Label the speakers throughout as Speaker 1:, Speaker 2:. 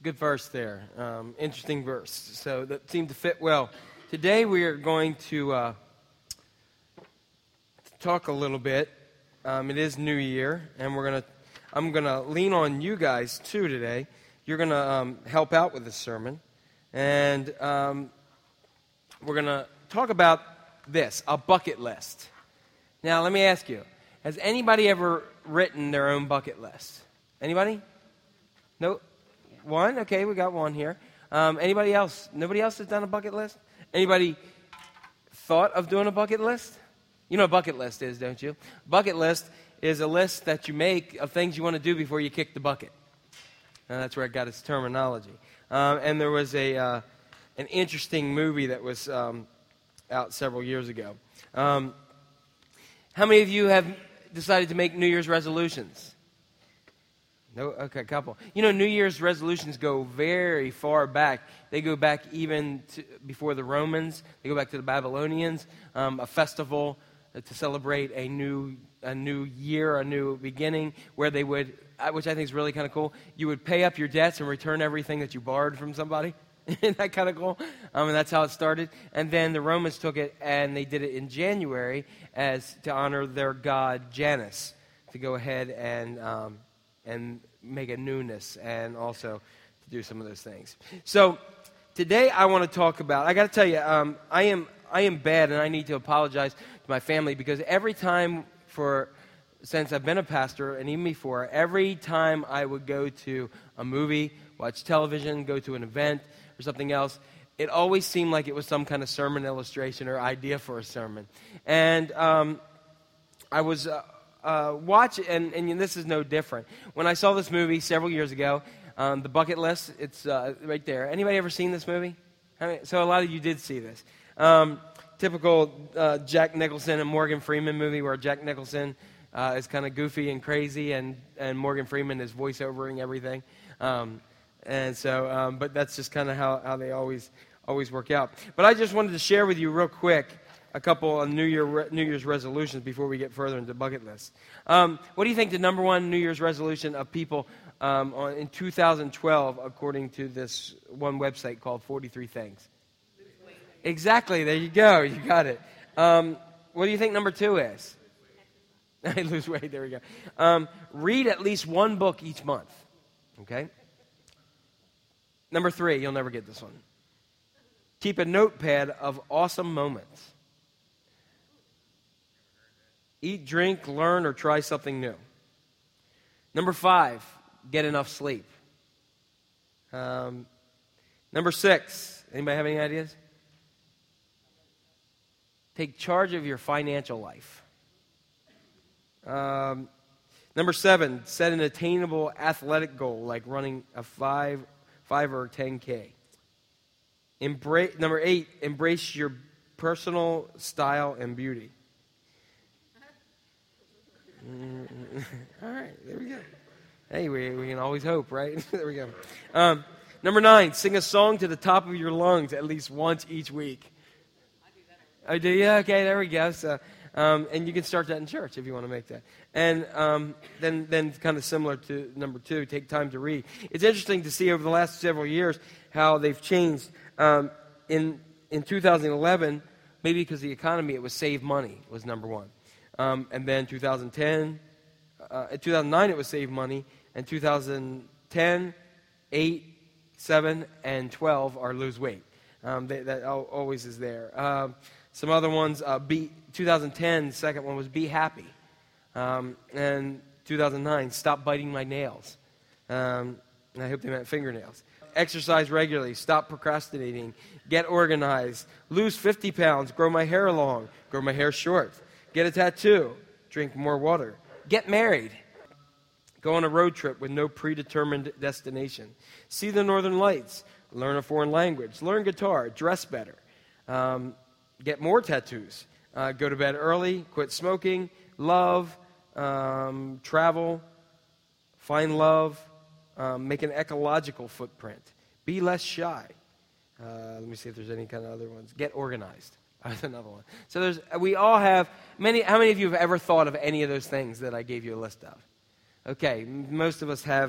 Speaker 1: Good verse there. Interesting verse. So that seemed to fit well. Today we are going to talk a little bit. It is New Year, and I'm gonna lean on you guys too today. You're gonna help out with this sermon, and we're gonna talk about this: a bucket list. Now, let me ask you: has anybody ever written their own bucket list? Anybody? No. One? Okay, we got one here. Anybody else? Nobody else has done a bucket list? Anybody thought of doing a bucket list? You know what a bucket list is, don't you? Bucket list is a list that you make of things you want to do before you kick the bucket. That's where it got its terminology. And there was an interesting movie that was out several years ago. How many of you have decided to make New Year's resolutions? No, okay, a couple. You know, New Year's resolutions go very far back. They go back even before the Romans. They go back to the Babylonians. A festival to celebrate a new year, a new beginning, where they would, which I think is really kind of cool. You would pay up your debts and return everything that you borrowed from somebody. Isn't that kind of cool? And that's how it started. And then the Romans took it and they did it in January as to honor their god Janus, to go ahead and make a newness, and also to do some of those things. So today I want to talk about, I got to tell you, I am bad, and I need to apologize to my family, because every time since I've been a pastor, and even before, every time I would go to a movie, watch television, go to an event or something else, it always seemed like it was some kind of sermon illustration or idea for a sermon. And I was watch, and this is no different. When I saw this movie several years ago, The Bucket List, it's right there. Anybody ever seen this movie? So a lot of you did see this. Typical Jack Nicholson and Morgan Freeman movie, where Jack Nicholson is kind of goofy and crazy, and Morgan Freeman is voiceovering everything. But that's just kind of how they always work out. But I just wanted to share with you real quick a couple of New Year's resolutions before we get further into bucket lists. What do you think the number one New Year's resolution of people in 2012, according to this one website called 43 Things? Exactly. There you go. You got it. What do you think number two is? Lose weight. There we go. Read at least one book each month. Okay. Number three, you'll never get this one. Keep a notepad of awesome moments. Eat, drink, learn, or try something new. Number five, get enough sleep. Number six, anybody have any ideas? Take charge of your financial life. Number seven, set an attainable athletic goal, like running a 5 or 10K. Number eight, embrace your personal style and beauty. All right, there we go. Hey, we can always hope, right? There we go. Number nine, sing a song to the top of your lungs at least once each week. Oh, do you? Okay, there we go. So, and you can start that in church if you want to make that. And then kind of similar to number two, take time to read. It's interesting to see over the last several years how they've changed. In 2011, maybe because of the economy, it was save money was number one. And then 2010, in 2009 it was save money, and 2010, 8, 7, and 12 are lose weight. That always is there. Some other ones, 2010, the second one was be happy. And 2009, stop biting my nails. And I hope they meant fingernails. Exercise regularly, stop procrastinating, get organized, lose 50 pounds, grow my hair long, grow my hair short. Get a tattoo. Drink more water. Get married. Go on a road trip with no predetermined destination. See the northern lights. Learn a foreign language. Learn guitar. Dress better. Get more tattoos. Go to bed early. Quit smoking. Love. Travel. Find love. Make an ecological footprint. Be less shy. Let me see if there's any kind of other ones. Get organized. That's another one. So we all have many. How many of you have ever thought of any of those things that I gave you a list of? Okay, most of us have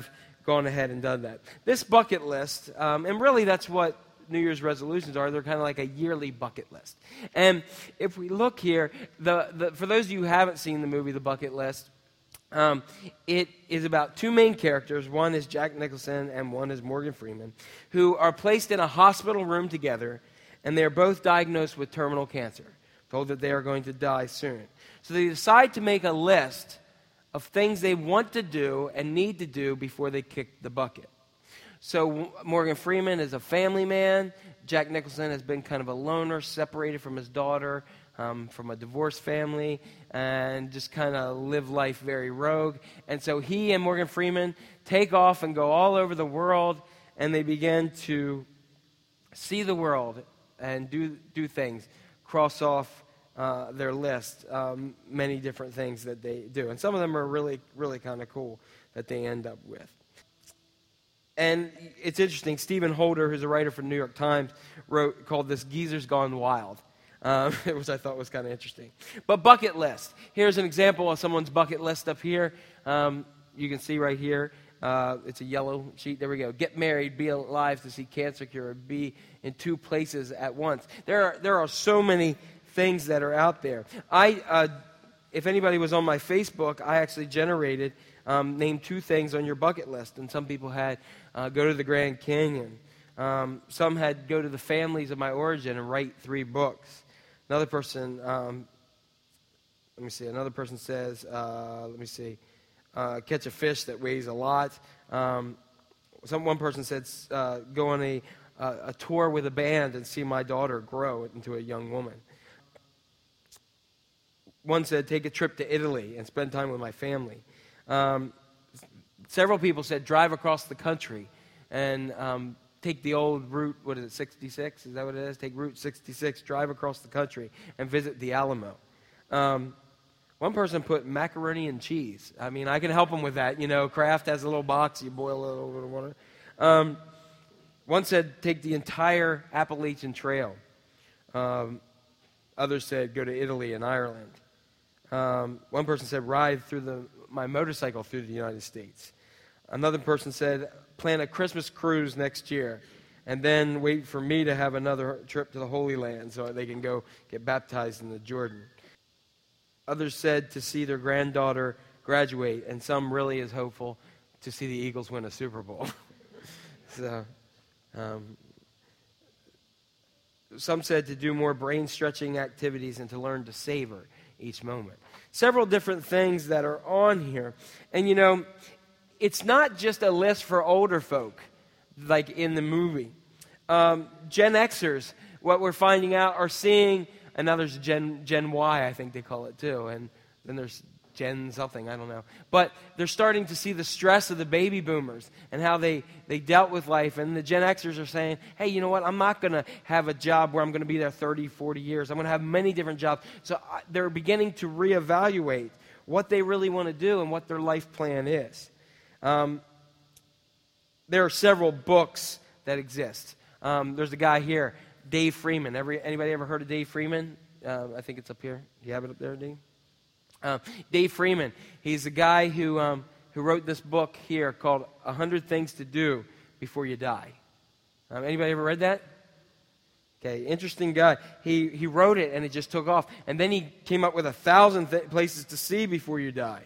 Speaker 1: gone ahead and done that. This bucket list, and really that's what New Year's resolutions are. They're kind of like a yearly bucket list. And if we look here, for those of you who haven't seen the movie The Bucket List, it is about two main characters. One is Jack Nicholson and one is Morgan Freeman, who are placed in a hospital room together, and they are both diagnosed with terminal cancer, told that they are going to die soon. So they decide to make a list of things they want to do and need to do before they kick the bucket. So Morgan Freeman is a family man. Jack Nicholson has been kind of a loner, separated from his daughter, from a divorced family, and just kind of live life very rogue. And so he and Morgan Freeman take off and go all over the world, and they begin to see the world and do things, cross off their list, many different things that they do. And some of them are really, really kind of cool that they end up with. And it's interesting, Stephen Holder, who's a writer for the New York Times, called this Geezer's Gone Wild, which I thought was kind of interesting. But bucket list. Here's an example of someone's bucket list up here. You can see right here. It's a yellow sheet. There we go. Get married, be alive to see cancer cure, be in two places at once. There are so many things that are out there. If anybody was on my Facebook, I actually generated, named two things on your bucket list. And some people had go to the Grand Canyon. Some had go to the families of my origin and write 3 books. Another person, Another person says, catch a fish that weighs a lot. One person said, go on a tour with a band and see my daughter grow into a young woman. One said, take a trip to Italy and spend time with my family. Several people said, drive across the country and take the old route, 66? Is that what it is? Take Route 66, drive across the country and visit the Alamo. One person put macaroni and cheese. I mean, I can help them with that. You know, Kraft has a little box, you boil a little bit of water. One said, take the entire Appalachian Trail. Others said, go to Italy and Ireland. One person said, ride my motorcycle through the United States. Another person said, plan a Christmas cruise next year, and then wait for me to have another trip to the Holy Land so they can go get baptized in the Jordan. Others said to see their granddaughter graduate, and some really is hopeful to see the Eagles win a Super Bowl. Some said to do more brain-stretching activities and to learn to savor each moment. Several different things that are on here. And, you know, it's not just a list for older folk, like in the movie. Gen Xers, what we're finding out, are seeing, and now there's Gen Y, I think they call it too, and then there's Gen something, I don't know. But they're starting to see the stress of the baby boomers and how they dealt with life. And the Gen Xers are saying, hey, you know what, I'm not going to have a job where I'm going to be there 30, 40 years. I'm going to have many different jobs. So they're beginning to reevaluate what they really want to do and what their life plan is. There are several books that exist. There's a guy here, Dave Freeman. Anybody ever heard of Dave Freeman? I think it's up here. Do you have it up there, Dave? Dave Freeman. He's a guy who wrote this book here called 100 Things to Do Before You Die. Anybody ever read that? Okay, interesting guy. He wrote it and it just took off. And then he came up with 1,000 places to see before you die.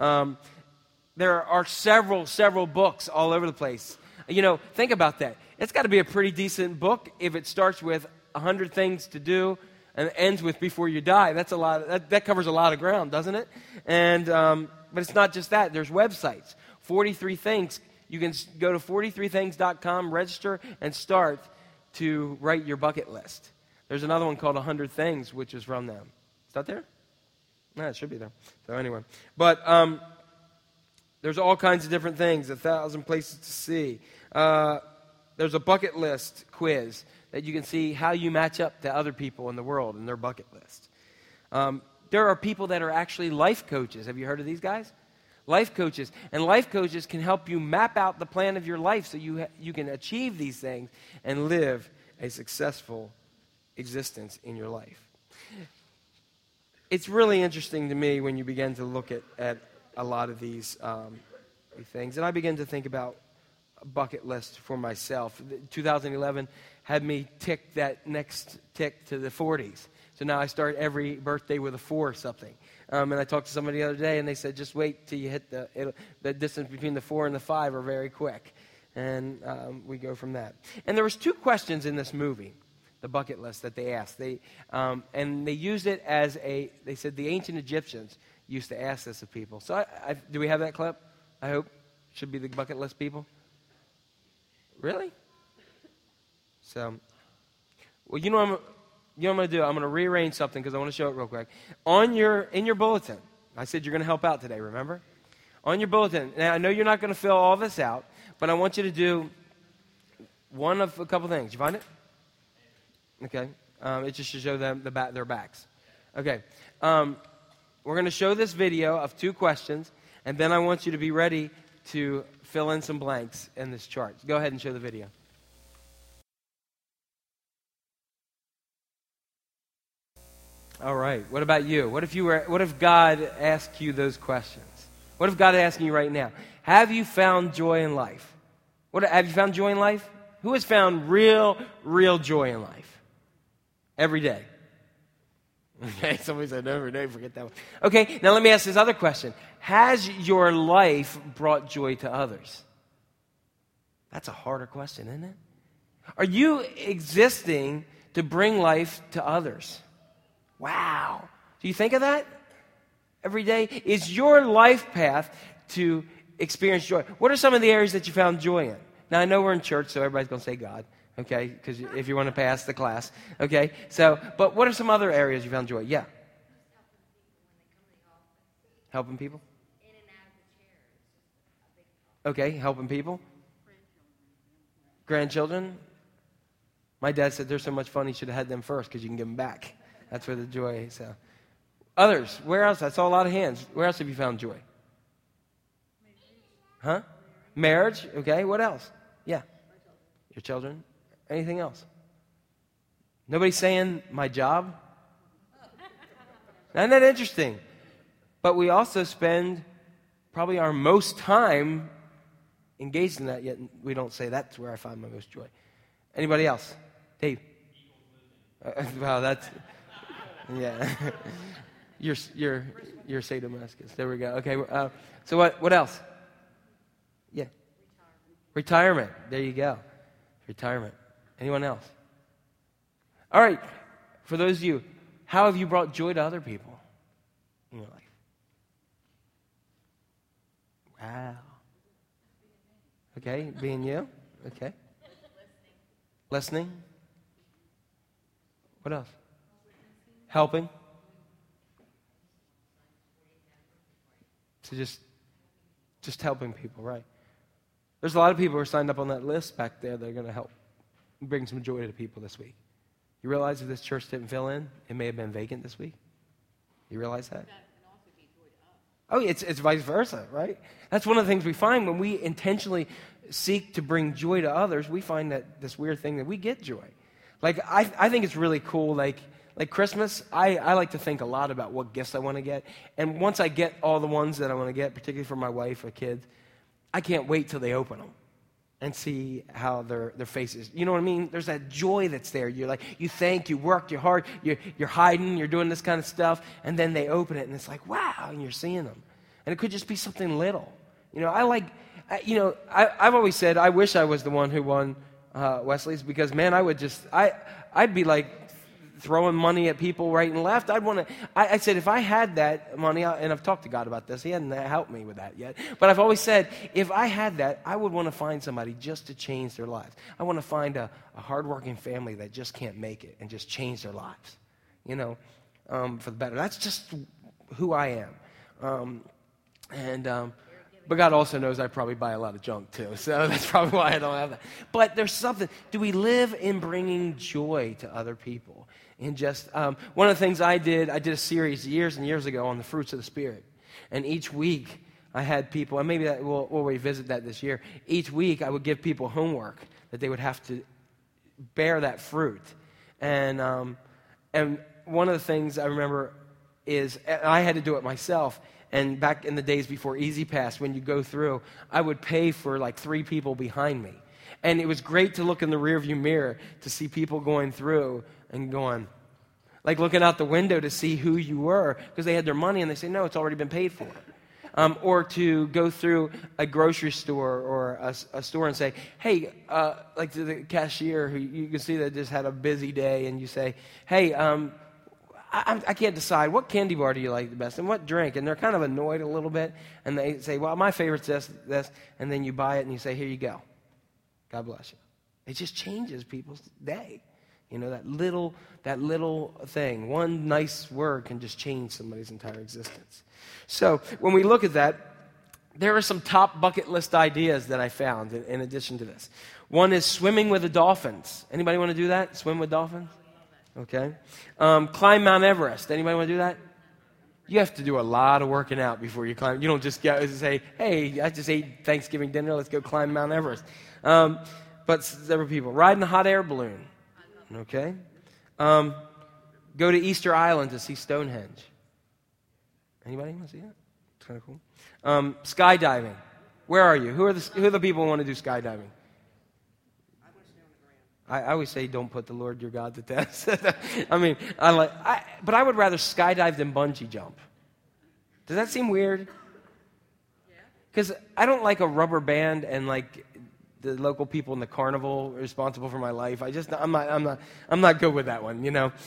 Speaker 1: There are several books all over the place. You know, think about that. It's got to be a pretty decent book if it starts with 100 things to do and ends with before you die. That's a lot. That covers a lot of ground, doesn't it? And but it's not just that. There's websites. 43 Things. You can go to 43things.com, register, and start to write your bucket list. There's another one called 100 Things, which is from them. Is that there? No, it should be there. So anyway. But there's all kinds of different things, 1,000 places to see. There's a bucket list quiz that you can see how you match up to other people in the world and their bucket list. There are people that are actually life coaches. Have you heard of these guys? Life coaches. And life coaches can help you map out the plan of your life so you can achieve these things and live a successful existence in your life. It's really interesting to me when you begin to look at a lot of these things. And I begin to think about bucket list for myself. 2011 had me tick that next tick to the 40s. So now I start every birthday with a 4 or something. And I talked to somebody the other day, and they said, just wait till you hit the distance between the 4 and the 5 are very quick. And we go from that. And there was 2 questions in this movie, the bucket list, that they asked. And they used it as they said the ancient Egyptians used to ask this of people. So do we have that clip? I hope. Should be the bucket list people. Really? So, well, you know what I'm going to do? I'm going to rearrange something because I want to show it real quick. In your bulletin, I said you're going to help out today, remember? On your bulletin. Now, I know you're not going to fill all this out, but I want you to do one of a couple things. You find it? Okay. It's just to show them their backs. Okay. We're going to show this video of 2 questions, and then I want you to be ready to fill in some blanks in this chart. Go ahead and show the video. All right. What about you? What if God asked you those questions? What if God is asking you right now? Have you found joy in life? Have you found joy in life? Who has found real joy in life? Every day. Okay, somebody said every day, forget that one. Okay, now let me ask this other question. Has your life brought joy to others? That's a harder question, isn't it? Are you existing to bring life to others? Wow. Do you think of that every day? Is your life path to experience joy? What are some of the areas that you found joy in? Now, I know we're in church, so everybody's going to say God. Okay, because if you want to pass the class. Okay, so, but what are some other areas you found joy? Yeah. Helping people? In and out of the chair. Okay, helping people? Grandchildren? My dad said they're so much fun, he should have had them first because you can give them back. That's where the joy is. So. Others, where else? I saw a lot of hands. Where else have you found joy? Huh? Marriage? Okay, what else? Yeah. Your children? Anything else? Nobody's saying my job? Isn't that interesting? But we also spend probably our most time engaged in that, yet we don't say that's where I find my most joy. Anybody else? Dave? Wow, that's... Yeah. you're sadomasochist. There we go. Okay, so what else? Yeah. Retirement. There you go. Retirement. Anyone else? All right. For those of you, how have you brought joy to other people in your life? Wow. Okay, being you. Okay. Listening. What else? Helping. So just helping people, right? There's a lot of people who are signed up on that list back there that are going to help bring some joy to people this week. You realize if this church didn't fill in, it may have been vacant this week? You realize that? Oh, it's vice versa, right? That's one of the things we find when we intentionally seek to bring joy to others. We find that this weird thing that we get joy. Like, I think it's really cool, like Christmas, I like to think a lot about what gifts I want to get. And once I get all the ones that I want to get, particularly for my wife or kids, I can't wait till they open them and see how their faces. You know what I mean? There's that joy that's there. You're like, you worked, you're hard, you're hiding, you're doing this kind of stuff, and then they open it, and it's like, wow, and you're seeing them. And it could just be something little. You know, I've always said I wish I was the one who won Wesley's because, man, I'd be like throwing money at people right and left. I said, if I had that money, and I've talked to God about this, he hasn't helped me with that yet, but I've always said, if I had that, I would want to find somebody just to change their lives. I want to find a hardworking family that just can't make it and just change their lives, for the better. That's just who I am. But God also knows I probably buy a lot of junk too, so that's probably why I don't have that. But there's something. Do we live in bringing joy to other people? And just one of the things I did a series years and years ago on the fruits of the Spirit, and each week I had people, and maybe we'll revisit that this year. Each week I would give people homework that they would have to bear that fruit, and one of the things I remember is, and I had to do it myself, And back in the days before Easy Pass, when you go through, I would pay for like 3 people behind me. And it was great to look in the rearview mirror to see people going through and going, like looking out the window to see who you were, because they had their money and they say, no, it's already been paid for. Or to go through a grocery store or a store and say, hey, like to the cashier who you can see that just had a busy day, and you say, hey, I can't decide, what candy bar do you like the best and what drink? And they're kind of annoyed a little bit, and they say, well, my favorite's this, and then you buy it and you say, here you go. God bless you. It just changes people's day. You know, that little thing, one nice word can just change somebody's entire existence. So when we look at that, there are some top bucket list ideas that I found in addition to this. One is swimming with the dolphins. Anybody want to do that? Swim with dolphins? Okay. Climb Mount Everest. Anybody want to do that? You have to do a lot of working out before you climb. You don't just go and say, hey, I just ate Thanksgiving dinner, let's go climb Mount Everest. But several people. Riding a hot air balloon. Okay. Go to Easter Island to see Stonehenge. Anybody want to see that? It's kind of cool. Skydiving. Where are you? Who are the people who want to do skydiving? I always say don't put the Lord your God to test. I mean, but I would rather skydive than bungee jump. Does that seem weird? Because I don't like a rubber band and like the local people in the carnival responsible for my life. I'm not good with that one. You know.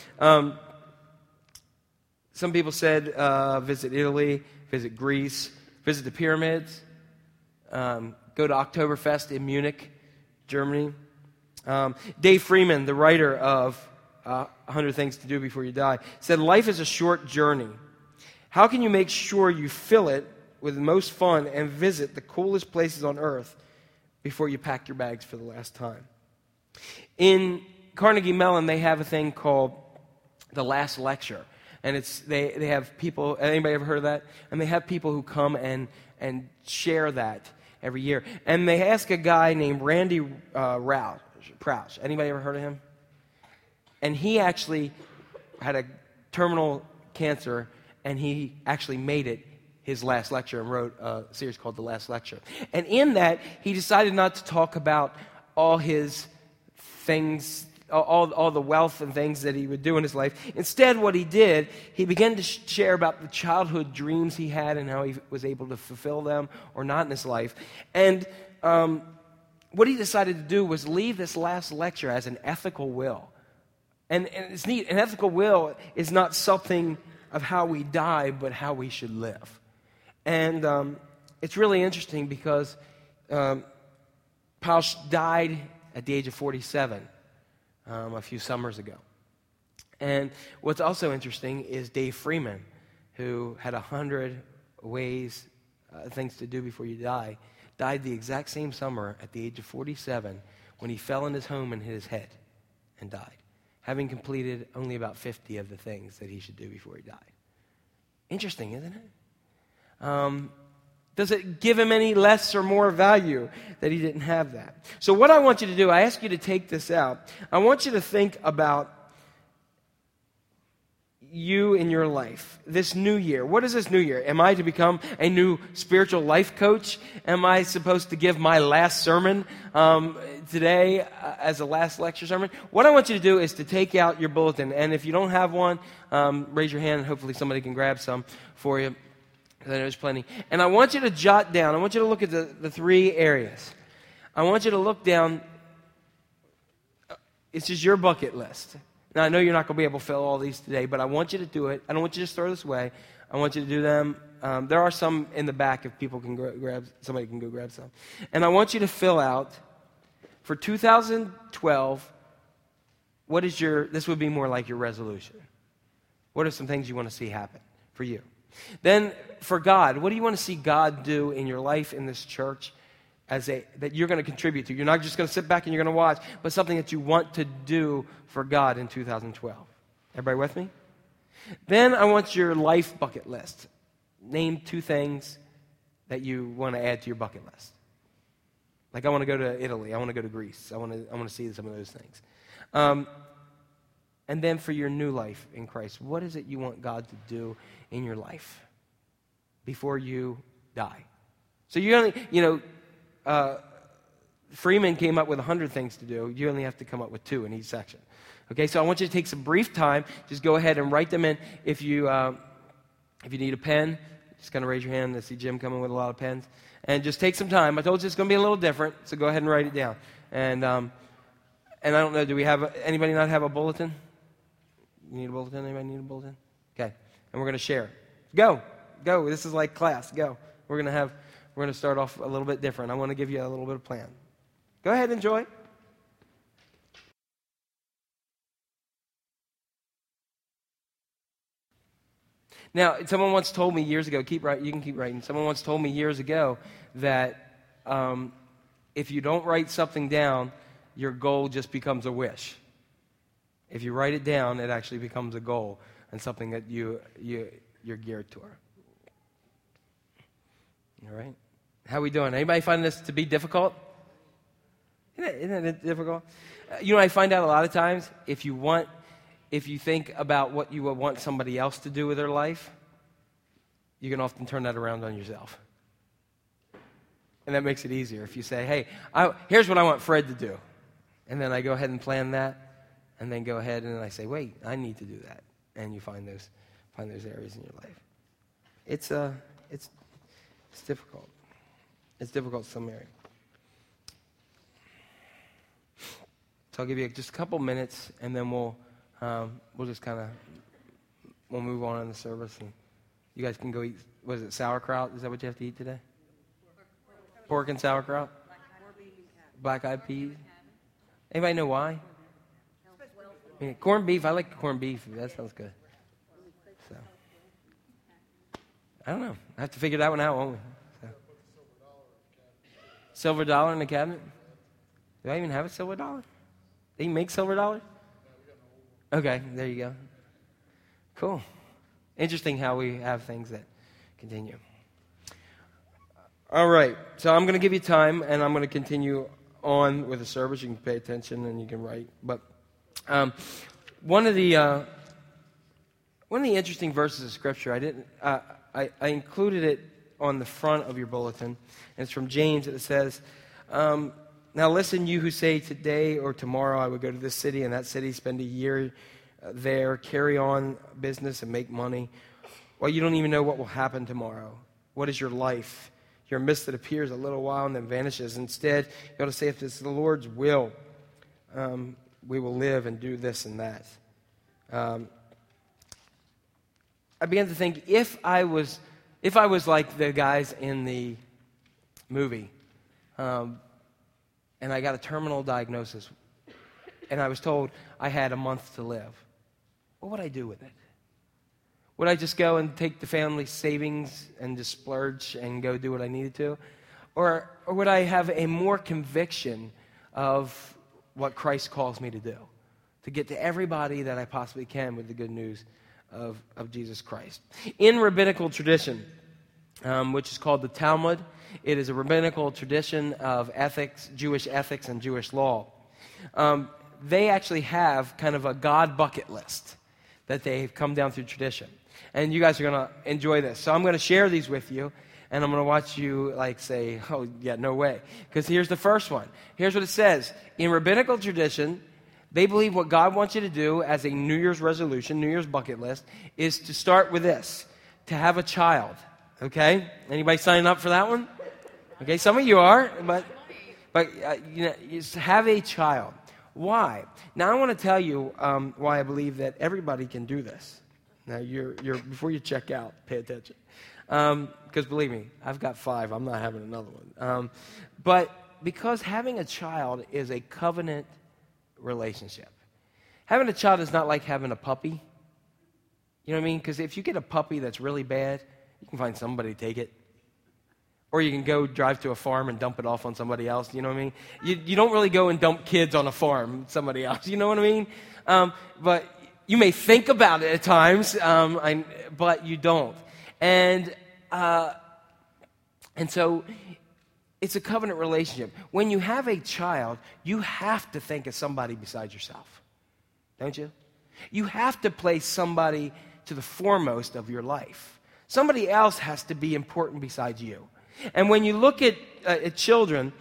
Speaker 1: Some people said visit Italy, visit Greece, visit the pyramids, go to Oktoberfest in Munich, Germany. Dave Freeman, the writer of 100 Things to Do Before You Die, said, life is a short journey. How can you make sure you fill it with the most fun and visit the coolest places on earth before you pack your bags for the last time? In Carnegie Mellon, they have a thing called The Last Lecture. And they have people, anybody ever heard of that? And they have people who come and share that every year. And they ask a guy named Randy Crouch. Anybody ever heard of him? And he actually had a terminal cancer, and he actually made it his last lecture and wrote a series called The Last Lecture. And in that, he decided not to talk about all his things, all the wealth and things that he would do in his life. Instead, what he did, he began to share about the childhood dreams he had and how he was able to fulfill them or not in his life. And what he decided to do was leave this last lecture as an ethical will. And it's neat. An ethical will is not something of how we die, but how we should live. And it's really interesting because Pausch died at the age of 47 a few summers ago. And what's also interesting is Dave Freeman, who had 100 things to do before you die, died the exact same summer at the age of 47 when he fell in his home and hit his head and died, having completed only about 50 of the things that he should do before he died. Interesting, isn't it? Does it give him any less or more value that he didn't have that? So what I want you to do, I ask you to take this out. I want you to think about you in your life, this new year. What is this new year? Am I to become a new spiritual life coach? Am I supposed to give my last sermon today as a last lecture sermon? What I want you to do is to take out your bulletin. And if you don't have one, raise your hand and hopefully somebody can grab some for you. I know there's plenty. And I want you to jot down, I want you to look at the 3 areas. I want you to look down. It's just your bucket list. Now, I know you're not going to be able to fill all these today, but I want you to do it. I don't want you to just throw this away. I want you to do them. There are some in the back if people can somebody can go grab some. And I want you to fill out, for 2012, this would be more like your resolution. What are some things you want to see happen for you? Then, for God, what do you want to see God do in your life, in this church, that you're going to contribute to? You're not just going to sit back and you're going to watch, but something that you want to do for God in 2012. Everybody with me? Then I want your life bucket list. Name 2 things that you want to add to your bucket list. Like, I want to go to Italy. I want to go to Greece. I want to see some of those things. And then for your new life in Christ, what is it you want God to do in your life? before you die. So you only, Freeman came up with 100 things to do. You only have to come up with 2 in each section. Okay, so I want you to take some brief time. Just go ahead and write them in. If you need a pen, just kind of raise your hand. I see Jim coming with a lot of pens. And just take some time. I told you it's going to be a little different, so go ahead and write it down. And I don't know, do we have anybody not have a bulletin? You need a bulletin? Anybody need a bulletin? Okay, and we're going to share. Go. This is like class. Go. We're going to start off a little bit different. I want to give you a little bit of plan. Go ahead, enjoy. Now, someone once told me years ago, you can keep writing. Someone once told me years ago that if you don't write something down, your goal just becomes a wish. If you write it down, it actually becomes a goal and something that you're geared toward. All right? How are we doing? Anybody find this to be difficult? Isn't it difficult? I find out a lot of times if you think about what you would want somebody else to do with their life, you can often turn that around on yourself. And that makes it easier. If you say, hey, here's what I want Fred to do. And then I go ahead and plan that, and then go ahead and I say, wait, I need to do that. And you find those areas in your life. It's difficult. It's difficult in some area. So I'll give you just a couple minutes, and then we'll just we'll move on in the service, and you guys can go eat. What is it, sauerkraut? Is that what you have to eat today? Pork and sauerkraut. Black-eyed peas. Anybody know why? Corned beef. I like corned beef. That sounds good. So I don't know. I have to figure that one out, won't we? So. Silver dollar in the cabinet. Do I even have a silver dollar? They make silver dollars? Okay, there you go. Cool. Interesting how we have things that continue. All right, so I'm going to give you time, and I'm going to continue on with the service. You can pay attention, and you can write. But one of the interesting verses of Scripture, I included it on the front of your bulletin, and it's from James. It says, now listen, you who say today or tomorrow I would go to this city and that city, spend a year there, carry on business and make money. Well, you don't even know what will happen tomorrow. What is your life? You're a mist that appears a little while and then vanishes. Instead, you ought to say, if it's the Lord's will, we will live and do this and that. I began to think, if I was like the guys in the movie, and I got a terminal diagnosis, and I was told I had a month to live, what would I do with it? Would I just go and take the family savings and just splurge and go do what I needed to? Or would I have a more conviction of what Christ calls me to do? To get to everybody that I possibly can with the good news of Jesus Christ. In rabbinical tradition, which is called the Talmud, it is a rabbinical tradition of ethics, Jewish ethics and Jewish law. They actually have kind of a God bucket list that they've come down through tradition. And you guys are going to enjoy this. So I'm going to share these with you, and I'm going to watch you say, oh, yeah, no way. Because here's the first one. Here's what it says. In rabbinical tradition, they believe what God wants you to do as a New Year's resolution, New Year's bucket list, is to start with this, to have a child. Okay? Anybody signing up for that one? Okay, some of you are, but just have a child. Why? Now I want to tell you why I believe that everybody can do this. Now you're before you check out, pay attention, because believe me, I've got 5. I'm not having another one. But because having a child is a covenant relationship. Having a child is not like having a puppy. You know what I mean? Because if you get a puppy that's really bad, you can find somebody to take it. Or you can go drive to a farm and dump it off on somebody else. You know what I mean? You don't really go and dump kids on a farm, somebody else. You know what I mean? But you may think about it at times, but you don't. And so it's a covenant relationship. When you have a child, you have to think of somebody besides yourself. Don't you? You have to place somebody to the foremost of your life. Somebody else has to be important besides you. And when you look at children,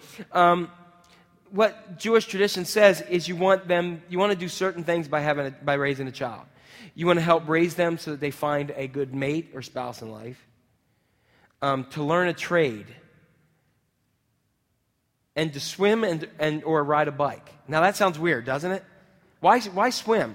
Speaker 1: what Jewish tradition says is you want to do certain things by raising a child. You want to help raise them so that they find a good mate or spouse in life, to learn a trade, and to swim or ride a bike. Now that sounds weird, doesn't it? Why swim?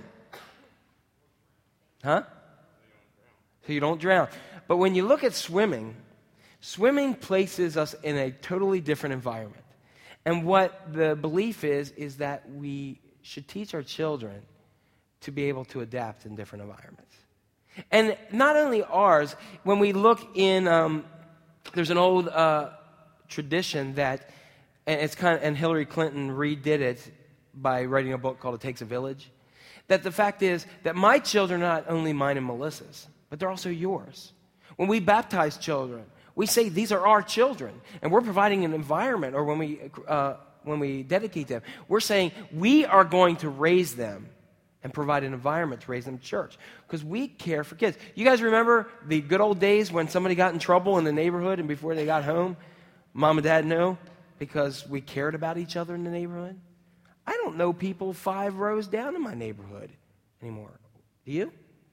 Speaker 1: Huh? So you don't drown. But when you look at swimming places us in a totally different environment. And what the belief is that we should teach our children to be able to adapt in different environments. And not only ours, when we look in, there's an old tradition that, and Hillary Clinton redid it by writing a book called It Takes a Village, that the fact is that my children are not only mine and Melissa's, but they're also yours. When we baptize children, we say these are our children, and we're providing an environment, or when we dedicate them, we're saying we are going to raise them and provide an environment to raise them in church, because we care for kids. You guys remember the good old days when somebody got in trouble in the neighborhood, and before they got home, mom and dad knew because we cared about each other in the neighborhood? I don't know people 5 rows down in my neighborhood anymore. Do you?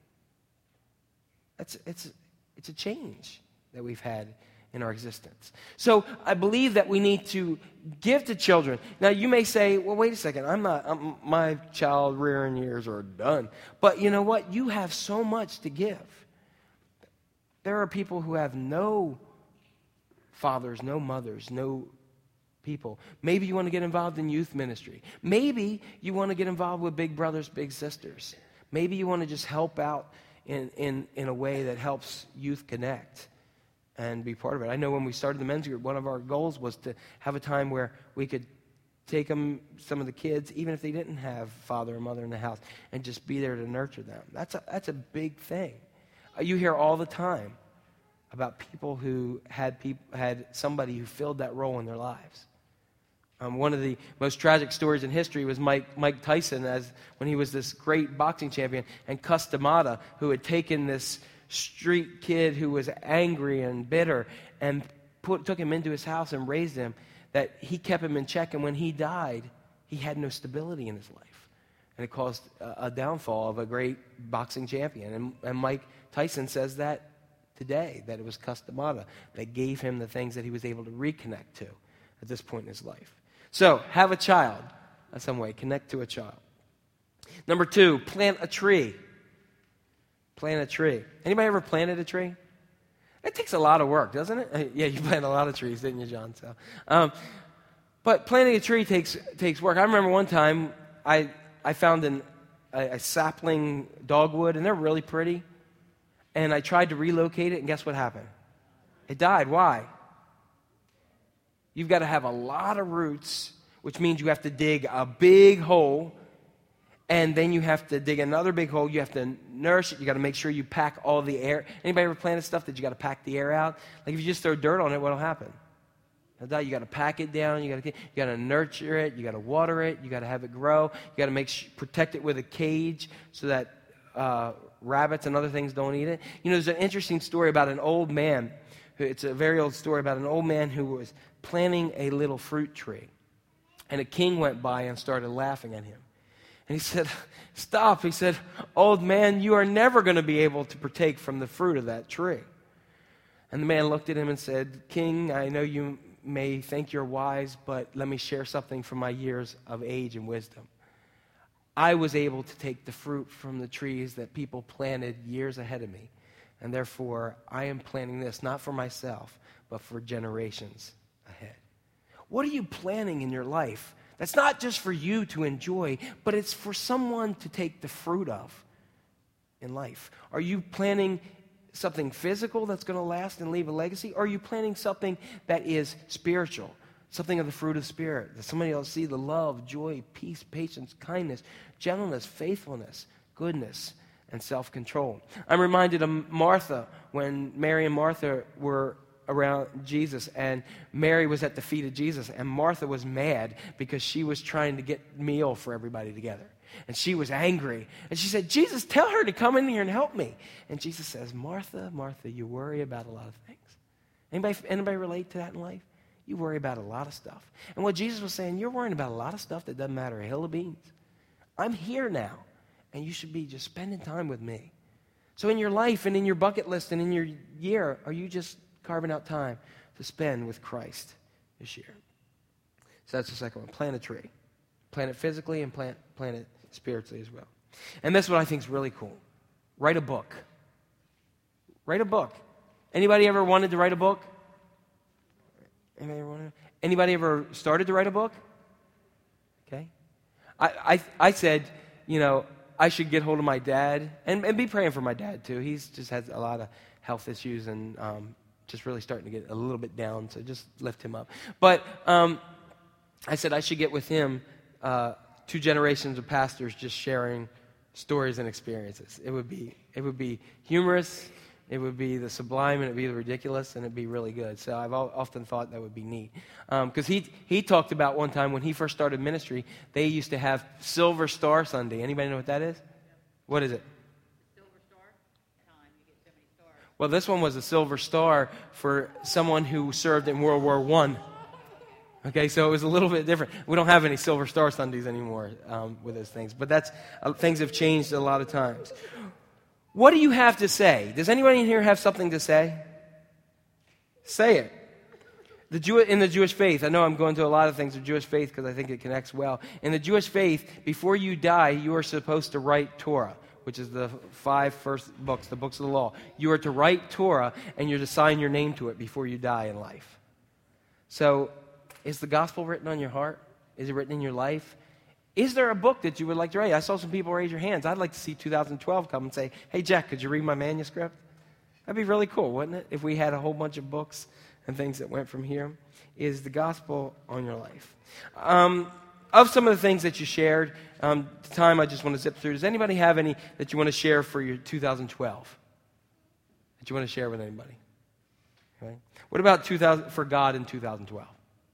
Speaker 1: It's a change that we've had in our existence. So I believe that we need to give to children. Now you may say, well, wait a second, my child rearing years are done. But you know what? You have so much to give. There are people who have no fathers, no mothers, no people. Maybe you want to get involved in youth ministry. Maybe you want to get involved with big brothers, big sisters. Maybe you want to just help out in a way that helps youth connect and be part of it. I know when we started the men's group, one of our goals was to have a time where we could take some of the kids, even if they didn't have father or mother in the house, and just be there to nurture them. That's a big thing. You hear all the time about people who had somebody who filled that role in their lives. One of the most tragic stories in history was Mike Tyson, when he was this great boxing champion, and Cus D'Amato, who had taken this street kid who was angry and bitter and took him into his house and raised him, that he kept him in check, and when he died, he had no stability in his life. And it caused a downfall of a great boxing champion. And Mike Tyson says that today, that it was Cus D'Amato that gave him the things that he was able to reconnect to at this point in his life. So, have a child in some way. Connect to a child. Number 2, plant a tree. Plant a tree. Anybody ever planted a tree? It takes a lot of work, doesn't it? Yeah, you planted a lot of trees, didn't you, John? So, but planting a tree takes work. I remember one time I found a sapling dogwood, and they're really pretty. And I tried to relocate it, and guess what happened? It died. Why? You've got to have a lot of roots, which means you have to dig a big hole, and then you have to dig another big hole. You have to nourish it. You got to make sure you pack all the air. Anybody ever planted stuff that you got to pack the air out? Like if you just throw dirt on it, what'll happen? It'll die. You got to pack it down. You got to nurture it. You got to water it. You got to have it grow. You got to protect it with a cage so that rabbits and other things don't eat it. You know, there's an interesting story about an old man. It's a very old story about an old man who was planting a little fruit tree. And a king went by and started laughing at him. And he said, "Stop." He said, "Old man, you are never going to be able to partake from the fruit of that tree." And the man looked at him and said, "King, I know you may think you're wise, but let me share something from my years of age and wisdom. I was able to take the fruit from the trees that people planted years ahead of me. And therefore, I am planting this, not for myself, but for generations ahead." What are you planting in your life? That's not just for you to enjoy, but it's for someone to take the fruit of in life. Are you planting something physical that's going to last and leave a legacy? Or are you planting something that is spiritual, something of the fruit of the Spirit, that somebody will see the love, joy, peace, patience, kindness, gentleness, faithfulness, goodness, and self-control? I'm reminded of Martha when Mary and Martha were around Jesus, and Mary was at the feet of Jesus, and Martha was mad because she was trying to get meal for everybody together. And she was angry. And she said, Jesus, tell her to come in here and help me. And Jesus says, Martha, Martha, you worry about a lot of things. Anybody relate to that in life? You worry about a lot of stuff. And what Jesus was saying, you're worrying about a lot of stuff that doesn't matter a hill of beans. I'm here now, and you should be just spending time with me. So in your life and in your bucket list and in your year, are you just carving out time to spend with Christ this year? So that's the second one. Plant a tree. Plant it physically and plant it spiritually as well. And that's what I think is really cool. Write a book. Write a book. Anybody ever wanted to write a book? Anybody ever started to write a book? Okay. I said, I should get hold of my dad and be praying for my dad too. He's just has a lot of health issues and just really starting to get a little bit down, so just lift him up. But I said I should get with him 2 generations of pastors just sharing stories and experiences. It would be humorous, it would be the sublime, and it would be the ridiculous, and it would be really good. So I've often thought that would be neat. Because he talked about one time when he first started ministry, they used to have Silver Star Sunday. Anybody know what that is? What is it?
Speaker 2: Silver Star time. You get so many stars.
Speaker 1: Well, this one was a Silver Star for someone who served in World War I. Okay, so it was a little bit different. We don't have any Silver Star Sundays anymore with those things. But things have changed a lot of times. What do you have to say? Does anybody in here have something to say? Say it. In the Jewish faith, I know I'm going to a lot of things of Jewish faith because I think it connects well. In the Jewish faith, before you die, you are supposed to write Torah, which is the 5 first books, the books of the law. You are to write Torah, and you're to sign your name to it before you die in life. So, is the gospel written on your heart? Is it written in your life? Is there a book that you would like to write? I saw some people raise your hands. I'd like to see 2012 come and say, hey, Jack, could you read my manuscript? That'd be really cool, wouldn't it? If we had a whole bunch of books and things that went from here. Is the gospel on your life? Of some of the things that you shared, the time I just want to zip through. Does anybody have any that you want to share for your 2012? That you want to share with anybody? Okay. What about for God in 2012?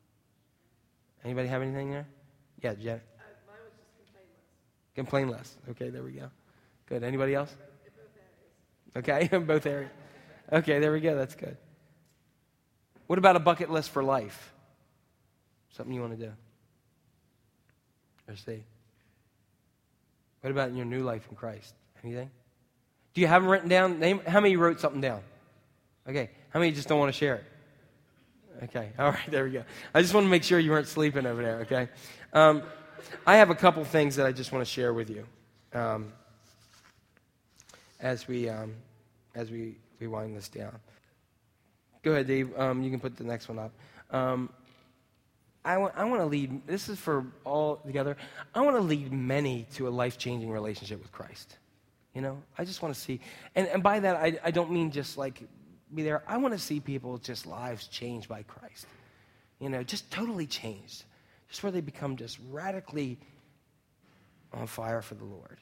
Speaker 1: Anybody have anything there? Yeah, Jen.
Speaker 3: Mine was just
Speaker 1: Complain less. Okay, there we go. Good. Anybody else? Okay, in both areas. Okay, there we go. That's good. What about a bucket list for life? Something you want to do? Or see? What about in your new life in Christ? Anything? Do you have them written down? How many of you wrote something down? Okay. How many just don't want to share it? Okay. All right. There we go. I just want to make sure you weren't sleeping over there. Okay. I have a couple things that I just want to share with you as we wind this down. Go ahead, Dave. You can put the next one up. I want to lead. This is for all together. I want to lead many to a life-changing relationship with Christ. I just want to see, and by that I don't mean just like be there. I want to see people just lives changed by Christ. Just totally changed. Just where they become just radically on fire for the Lord.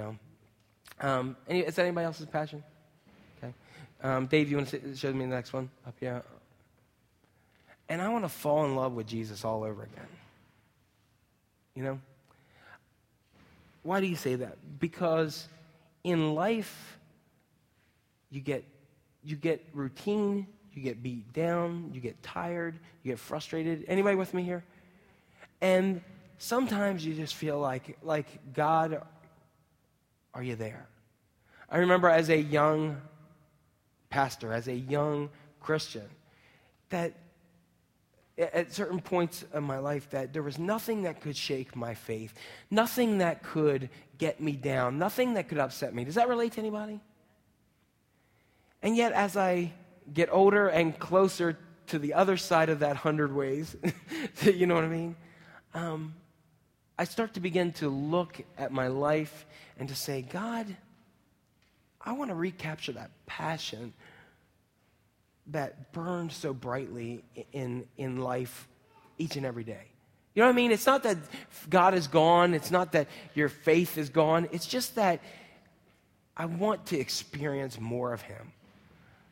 Speaker 1: Is that anybody else's passion? Okay. Dave, you want to show me the next one up here? And I want to fall in love with Jesus all over again. Why do you say that? Because in life, you get routine, you get beat down, you get tired, you get frustrated. Anybody with me here? And sometimes you just feel like God, are you there? I remember as a young pastor, as a young Christian, that at certain points in my life that there was nothing that could shake my faith, nothing that could get me down, nothing that could upset me. Does that relate to anybody? And yet as I get older and closer to the other side of that 100 ways, you know what I mean? I start to begin to look at my life and to say, God, I want to recapture that passion that burned so brightly in life each and every day. You know what I mean? It's not that God is gone. It's not that your faith is gone. It's just that I want to experience more of Him.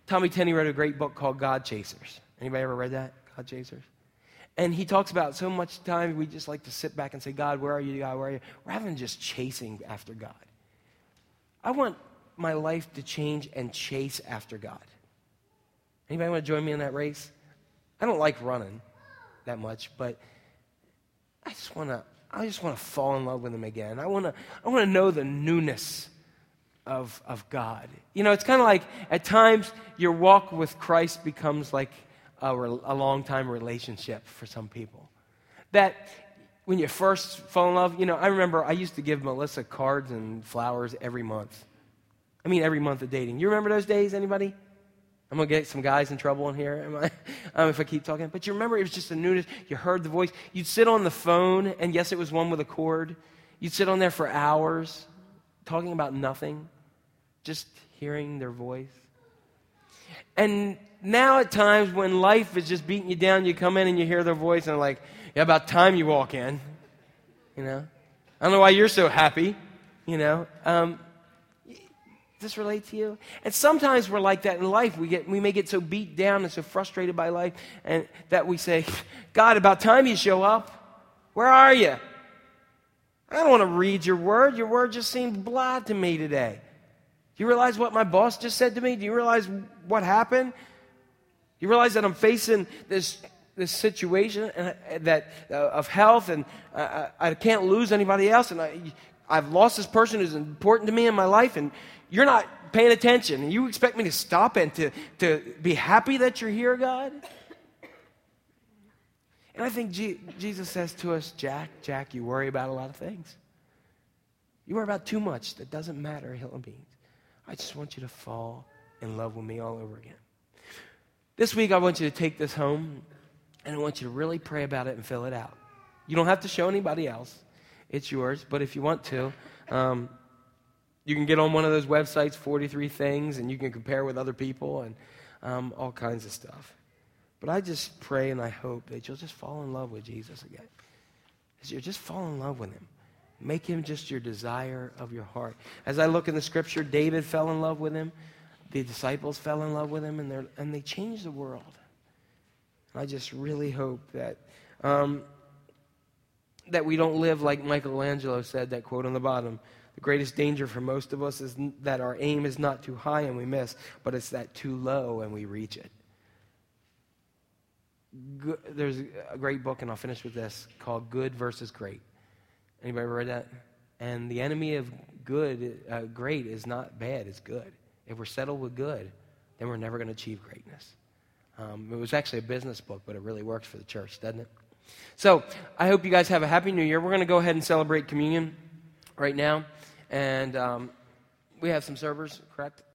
Speaker 1: Tommy Tenney wrote a great book called God Chasers. Anybody ever read that? God Chasers? And he talks about so much time we just like to sit back and say, God, where are you? God, where are you? Rather than just chasing after God. I want my life to change and chase after God. Anybody want to join me in that race? I don't like running that much, but I just want to fall in love with him again. I want to know the newness of God. You know, it's kind of like at times your walk with Christ becomes like a long-time relationship for some people. That when you first fall in love, you know, I remember I used to give Melissa cards and flowers every month. I mean, every month of dating. You remember those days, anybody? I'm going to get some guys in trouble in here if I keep talking. But you remember it was just a newness. You heard the voice. You'd sit on the phone, and yes, it was one with a cord. You'd sit on there for hours talking about nothing, just hearing their voice. And now at times when life is just beating you down, you come in and you hear their voice, and like, yeah, about time you walk in. You know? I don't know why you're so happy, you know. Does this relate to you? And sometimes we're like that in life. We may get so beat down and so frustrated by life and that we say, God, about time you show up. Where are you? I don't want to read your word. Your word just seemed blah to me today. Do you realize what my boss just said to me? Do you realize what happened? Do you realize that I'm facing this situation of health and I can't lose anybody else and I've lost this person who's important to me in my life and you're not paying attention, and you expect me to stop and to be happy that you're here, God? And I think Jesus says to us, Jack, you worry about a lot of things. You worry about too much that doesn't matter, human beings. I just want you to fall in love with me all over again. This week, I want you to take this home, and I want you to really pray about it and fill it out. You don't have to show anybody else. It's yours, but if you want to, you can get on one of those websites, 43 Things, and you can compare with other people and all kinds of stuff. But I just pray and I hope that you'll just fall in love with Jesus again. As you just fall in love with him. Make him just your desire of your heart. As I look in the scripture, David fell in love with him. The disciples fell in love with him, and they changed the world. And I just really hope that that we don't live like Michelangelo said, that quote on the bottom. The greatest danger for most of us is that our aim is not too high and we miss, but it's that too low and we reach it. There's a great book, and I'll finish with this, called Good versus Great. Anybody ever read that? And the enemy of great is not bad, it's good. If we're settled with good, then we're never going to achieve greatness. It was actually a business book, but it really works for the church, doesn't it? So I hope you guys have a happy new year. We're going to go ahead and celebrate communion right now. And we have some servers, correct?